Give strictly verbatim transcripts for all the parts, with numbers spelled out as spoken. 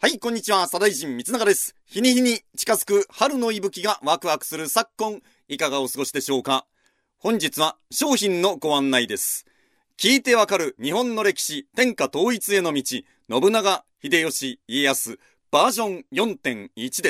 はい、こんにちは。左大臣光永です。日に日に近づく春の息吹がワクワクする昨今、いかがお過ごしでしょうか。本日は商品のご案内です。聞いてわかる日本の歴史、天下統一への道、信長、秀吉、家康、バージョン よんてんいち です。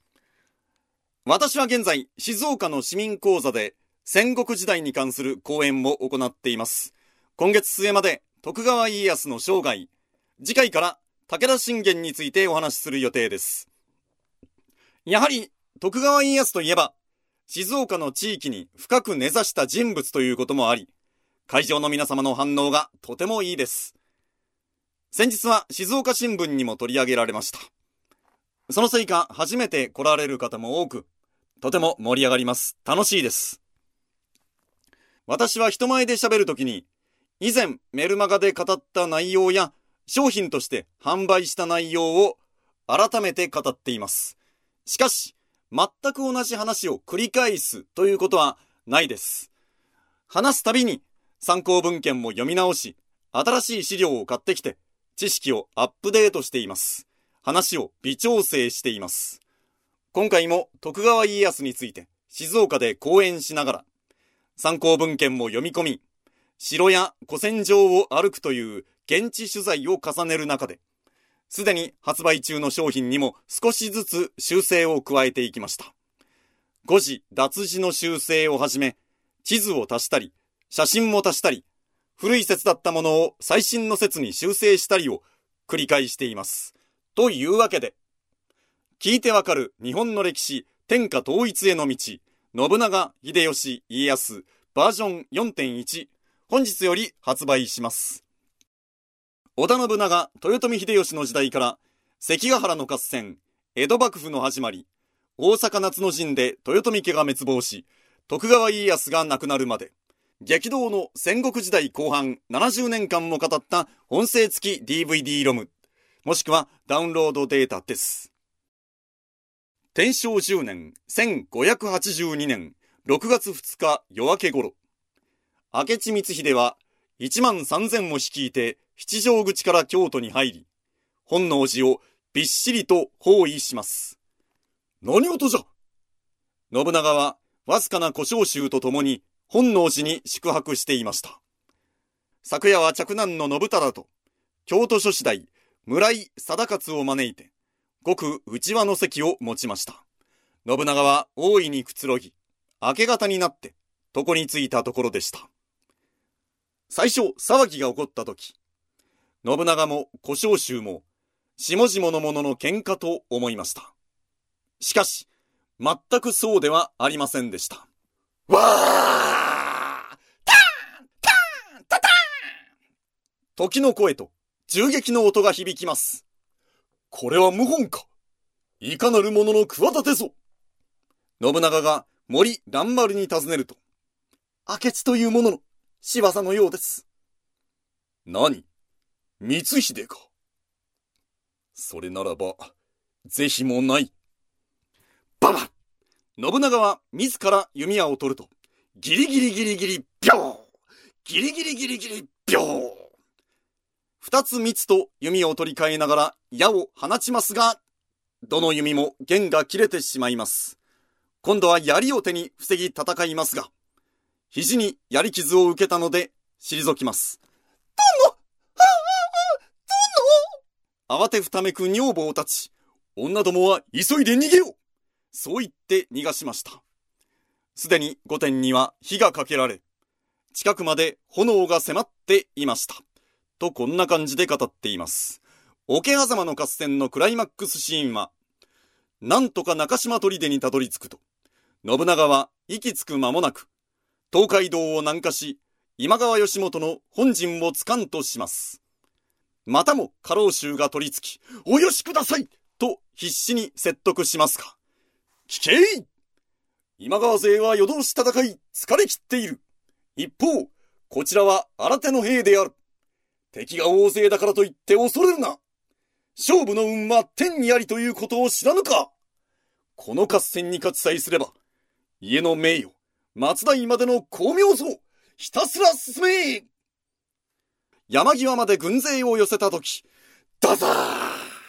私は現在、静岡の市民講座で戦国時代に関する講演を行っています。今月末まで徳川家康の生涯、次回から武田信玄についてお話しする予定です。やはり徳川家康といえば、静岡の地域に深く根ざした人物ということもあり、会場の皆様の反応がとてもいいです。先日は静岡新聞にも取り上げられました。そのせいか初めて来られる方も多く、とても盛り上がります。楽しいです。私は人前で喋るときに、以前メルマガで語った内容や商品として販売した内容を改めて語っています。しかし、全く同じ話を繰り返すということはないです。話すたびに参考文献も読み直し、新しい資料を買ってきて、知識をアップデートしています。話を微調整しています。今回も徳川家康について静岡で講演しながら、参考文献も読み込み、城や古戦場を歩くという現地取材を重ねる中で、すでに発売中の商品にも少しずつ修正を加えていきました。誤字脱字の修正をはじめ、地図を足したり、写真も足したり、古い説だったものを最新の説に修正したりを繰り返しています。というわけで、聞いてわかる日本の歴史、天下統一への道、信長、秀吉、家康、バージョン よんてんいち、本日より発売します。織田信長、豊臣秀吉の時代から関ヶ原の合戦、江戸幕府の始まり、大阪夏の陣で豊臣家が滅亡し、徳川家康が亡くなるまで、激動の戦国時代後半ななじゅうねんかんも語った音声付き ディーブイディー ロム、もしくはダウンロードデータです。天正じゅうねん、せんごひゃくはちじゅうにねんろくがつふつか夜明け頃、明智光秀はいちまんさんぜんを率いて七条口から京都に入り、本能寺をびっしりと包囲します。何事じゃ。信長はわずかな小召集とともに本能寺に宿泊していました。昨夜は嫡男の信忠と京都所司代村井貞勝を招いてごく内輪の席を持ちました。信長は大いにくつろぎ、明け方になって床に着いたところでした。最初騒ぎが起こったとき、信長も小召集も下々の者の喧嘩と思いました。しかし全くそうではありませんでした。わー、ターンターンタターン、時の声と銃撃の音が響きます。これは謀反か。いかなる者の企てぞ。信長が森蘭丸に尋ねると、明智という者の仕業のようです。何？光秀か。それならば是非もない。ババッ。信長は自ら弓矢を取ると、ギリギリギリギリビョー、ギリギリギリギリビョー。二つ三つと弓を取り替えながら矢を放ちますが、どの弓も弦が切れてしまいます。今度は槍を手に防ぎ戦いますが、肘に槍傷を受けたので退きます。殿、ああ、殿。慌てふためく女房たち、女どもは急いで逃げよう。そう言って逃がしました。すでに御殿には火がかけられ、近くまで炎が迫っていました。とこんな感じで語っています。桶狭間の合戦のクライマックスシーンは、なんとか中島砦にたどり着くと、信長は息つく間もなく、東海道を南下し、今川義元の本陣をつかんとします。またも家老衆が取り付き、およしくださいと必死に説得しますが、聞けい！今川勢は夜通し戦い疲れ切っている。一方、こちらは新手の兵である。敵が大勢だからといって恐れるな。勝負の運は天にありということを知らぬか。この合戦に勝ちさえすれば、家の名誉、松代までの光明像、ひたすら進め。山際まで軍勢を寄せたとき、ダザー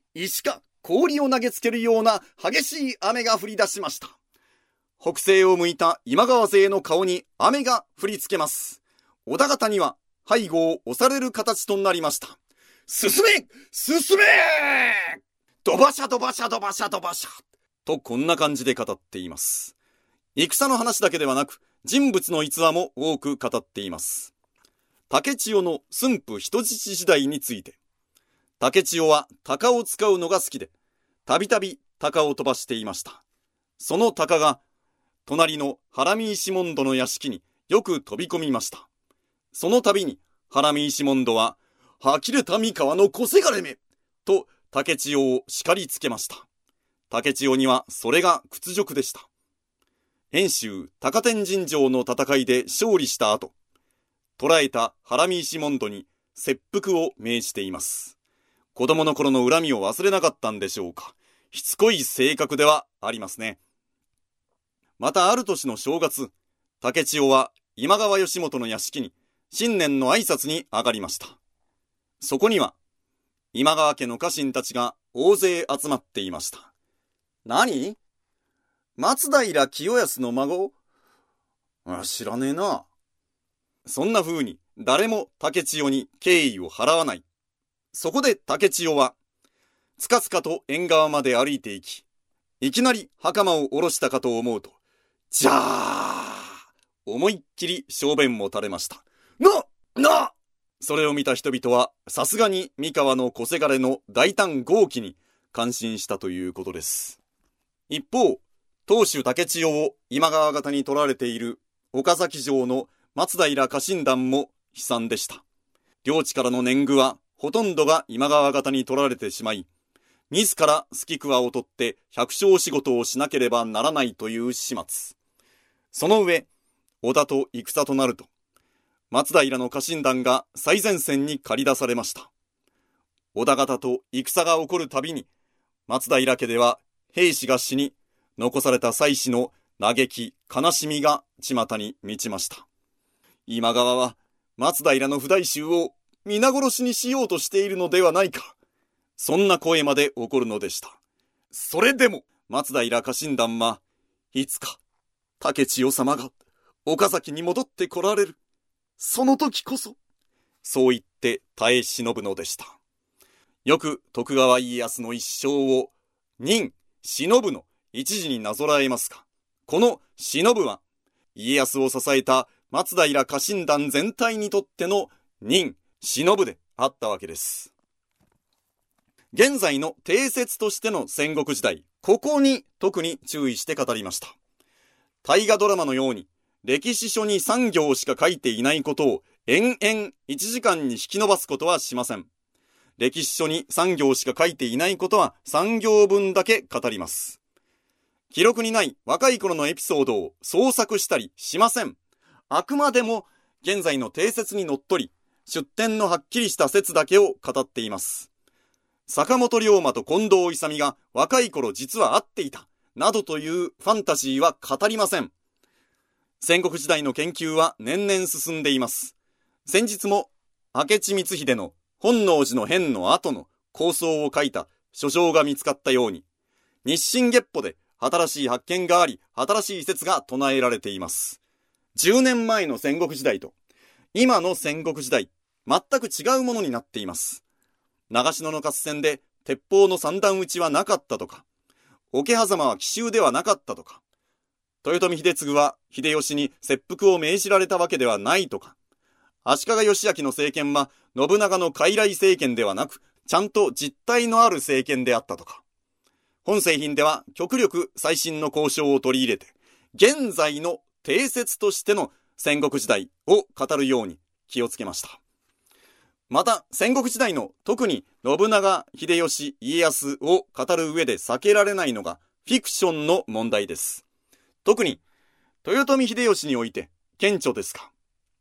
石か氷を投げつけるような激しい雨が降り出しました。北西を向いた今川勢の顔に雨が降りつけます。織田方には背後を押される形となりました。進め進めドバシャドバシャドバシャドバシャとこんな感じで語っています。戦の話だけではなく、人物の逸話も多く語っています。竹千代の駿府人質時代について、竹千代は鷹を使うのが好きで、たびたび鷹を飛ばしていました。その鷹が、隣の原見石門戸の屋敷によく飛び込みました。その度に原見石門戸は、呆れた三河の小せがれめと竹千代を叱りつけました。竹千代にはそれが屈辱でした。遠州高天神城の戦いで勝利した後、捕らえた原見石門戸に切腹を命じています。子供の頃の恨みを忘れなかったんでしょうか。しつこい性格ではありますね。またある年の正月、竹千代は今川義元の屋敷に新年の挨拶に上がりました。そこには今川家の家臣たちが大勢集まっていました。何？松平清康の孫？あ、知らねえな。そんな風に誰も竹千代に敬意を払わない。そこで竹千代はつかつかと縁側まで歩いていき、いきなり袴を下ろしたかと思うと、じゃー思いっきり小便も垂れました。ななそれを見た人々はさすがに三河の小せがれの大胆豪気に感心したということです。一方、当主竹千代を今川方に取られている岡崎城の松平家臣団も悲惨でした。領地からの年貢はほとんどが今川方に取られてしまい、自ら好き桑を取って百姓仕事をしなければならないという始末。その上、織田と戦となると、松平の家臣団が最前線に駆り出されました。織田方と戦が起こるたびに、松平家では兵士が死に、残された妻子の嘆き、悲しみが巷に満ちました。今川は松平の不代衆を皆殺しにしようとしているのではないか。そんな声まで起こるのでした。それでも松平家臣団はいつか竹千代様が岡崎に戻って来られる。その時こそ、そう言って耐え忍ぶのでした。よく徳川家康の一生を忍、忍ぶの一字になぞらえますが、この忍ぶは家康を支えた松平家臣団全体にとっての忍、忍ぶであったわけです。現在の定説としての戦国時代、ここに特に注意して語りました。大河ドラマのように歴史書にさん行しか書いていないことを延々いちじかんに引き伸ばすことはしません。歴史書にさん行しか書いていないことはさん行分だけ語ります。記録にない若い頃のエピソードを創作したりしません。あくまでも現在の定説にのっとり、出典のはっきりした説だけを語っています。坂本龍馬と近藤勇が若い頃実は会っていた、などというファンタジーは語りません。戦国時代の研究は年々進んでいます。先日も明智光秀の本能寺の変の後の構想を書いた書状が見つかったように、日進月歩で新しい発見があり、新しい説が唱えられています。じゅうねんまえの戦国時代と今の戦国時代、全く違うものになっています。長篠の合戦で鉄砲の三段撃ちはなかったとか、桶狭間は奇襲ではなかったとか、豊臣秀次は秀吉に切腹を命じられたわけではないとか、足利義昭の政権は信長の傀儡政権ではなく、ちゃんと実体のある政権であったとか、本製品では極力最新の交渉を取り入れて、現在の定説としての戦国時代を語るように気をつけました。また、戦国時代の特に信長、秀吉、家康を語る上で避けられないのがフィクションの問題です。特に、豊臣秀吉において顕著ですか。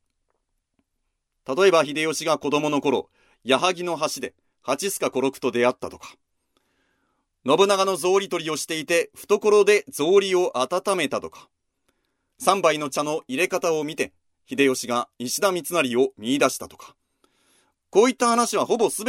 例えば秀吉が子供の頃、矢作の橋で八須賀小六と出会ったとか、信長の草履取りをしていて懐で草履を温めたとか、三杯の茶の入れ方を見て秀吉が石田三成を見出したとか、こういった話はほぼすべて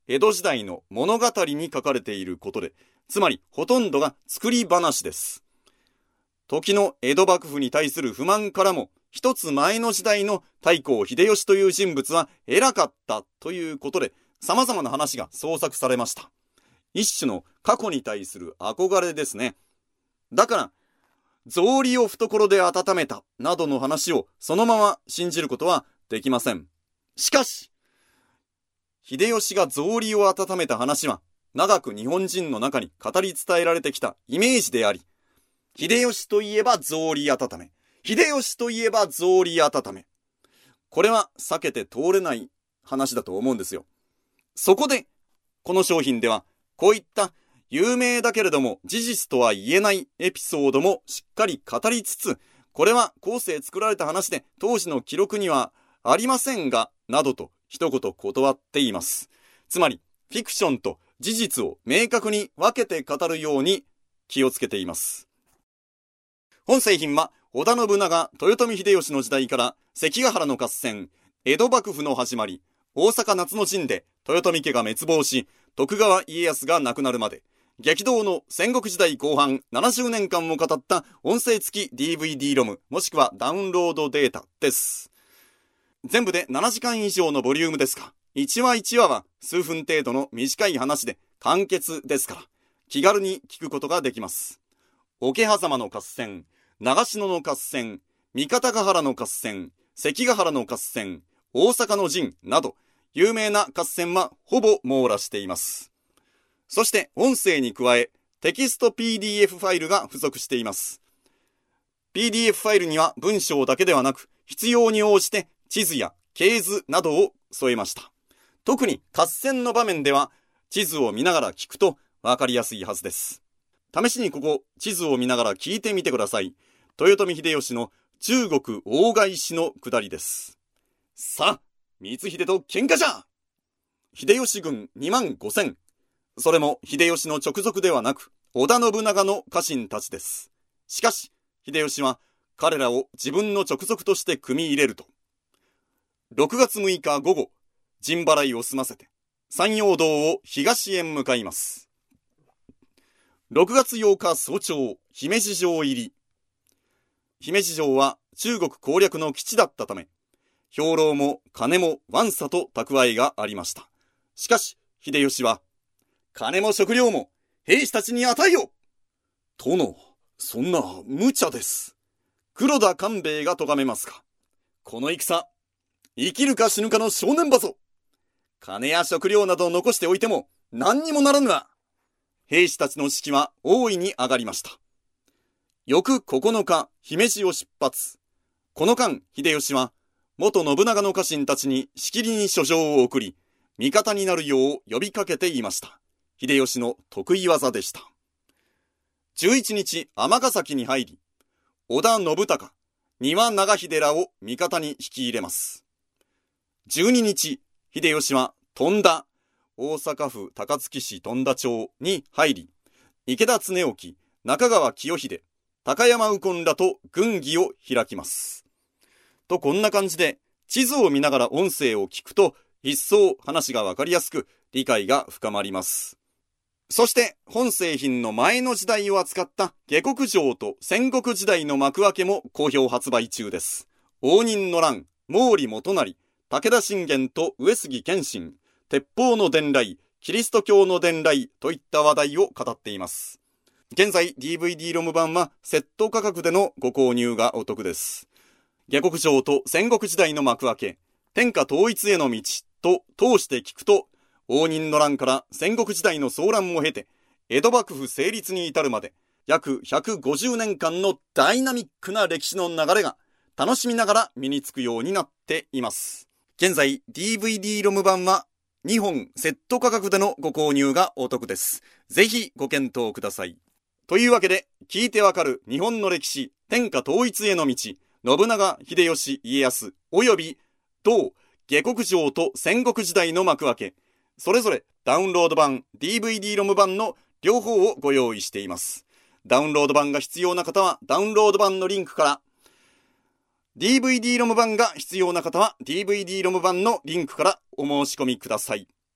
江戸時代の物語に書かれていることで、つまりほとんどが作り話です。時の江戸幕府に対する不満からも、一つ前の時代の太閤秀吉という人物は偉かったということで、様々な話が創作されました。一種の過去に対する憧れですね。だから、草履を懐で温めたなどの話をそのまま信じることはできません。しかし、秀吉が草履を温めた話は長く日本人の中に語り伝えられてきたイメージであり、秀吉といえば草履温め、秀吉といえば草履温め。これは避けて通れない話だと思うんですよ。そこで、この商品ではこういった有名だけれども事実とは言えないエピソードもしっかり語りつつ、これは後世作られた話で当時の記録にはありませんが、などと一言断っています。つまり、フィクションと事実を明確に分けて語るように気をつけています。本製品は織田信長、豊臣秀吉の時代から関ヶ原の合戦、江戸幕府の始まり、大阪夏の陣で豊臣家が滅亡し、徳川家康が亡くなるまで、激動の戦国時代後半ななじゅうねんかんを語った音声付き ディーブイディー ロム、もしくはダウンロードデータです。全部でななじかん以上のボリュームですが、いちわいちわは数分程度の短い話で簡潔ですから、気軽に聞くことができます。桶狭間の合戦、長篠の合戦、三方ヶ原の合戦、関ヶ原の合戦、大阪の陣など、有名な合戦はほぼ網羅しています。そして音声に加え、テキスト ピーディーエフ ファイルが付属しています。ピーディーエフ ファイルには文章だけではなく、必要に応じて地図や系図などを添えました。特に合戦の場面では、地図を見ながら聞くとわかりやすいはずです。試しにここ、地図を見ながら聞いてみてください。豊臣秀吉の中国大返しの下りです。さあ、光秀と喧嘩じゃ！秀吉軍にまんごせん。それも秀吉の直属ではなく、織田信長の家臣たちです。しかし、秀吉は彼らを自分の直属として組み入れると、ろくがつむいか午後、陣払いを済ませて、山陽道を東へ向かいます。ろくがつようか早朝、姫路城入り。姫路城は中国攻略の基地だったため、兵糧も金もわんさと蓄えがありました。しかし、秀吉は、金も食料も兵士たちに与えよ！殿、そんな無茶です。黒田官兵衛が咎めますか。この戦、生きるか死ぬかの正念場ぞ。金や食料などを残しておいても何にもならぬわ。兵士たちの士気は大いに上がりました。翌ここのか、姫路を出発。この間、秀吉は、元信長の家臣たちにしきりに書状を送り、味方になるよう呼びかけていました。秀吉の得意技でした。じゅういちにち、尼崎に入り、織田信孝、丹羽長秀らを味方に引き入れます。じゅうににち、秀吉は富田、大阪府高槻市富田町に入り、池田恒興、中川清秀、高山右近らと軍議を開きます。とこんな感じで、地図を見ながら音声を聞くと、一層話がわかりやすく理解が深まります。そして本製品の前の時代を扱った下克上と戦国時代の幕開けも好評発売中です。応仁の乱、毛利元就、武田信玄と上杉謙信、鉄砲の伝来、キリスト教の伝来といった話題を語っています。現在 ディーブイディー ロム版はセット価格でのご購入がお得です。下克上と戦国時代の幕開け、天下統一への道と通して聞くと、応仁の乱から戦国時代の騒乱を経て、江戸幕府成立に至るまで、約ひゃくごじゅうねんかんのダイナミックな歴史の流れが楽しみながら身につくようになっています。現在 ディーブイディー ロム版はにほんセット価格でのご購入がお得です。ぜひご検討ください。というわけで、聞いてわかる日本の歴史、天下統一への道、信長、秀吉、家康、および同下克上と戦国時代の幕開け、それぞれダウンロード版、ディーブイディー ロム版の両方をご用意しています。ダウンロード版が必要な方はダウンロード版のリンクから、ディーブイディー ロム版が必要な方は ディーブイディー ロム版のリンクからお申し込みください。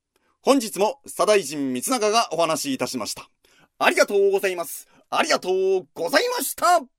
本日も左大臣光長がお話しいたしました。ありがとうございます。ありがとうございました。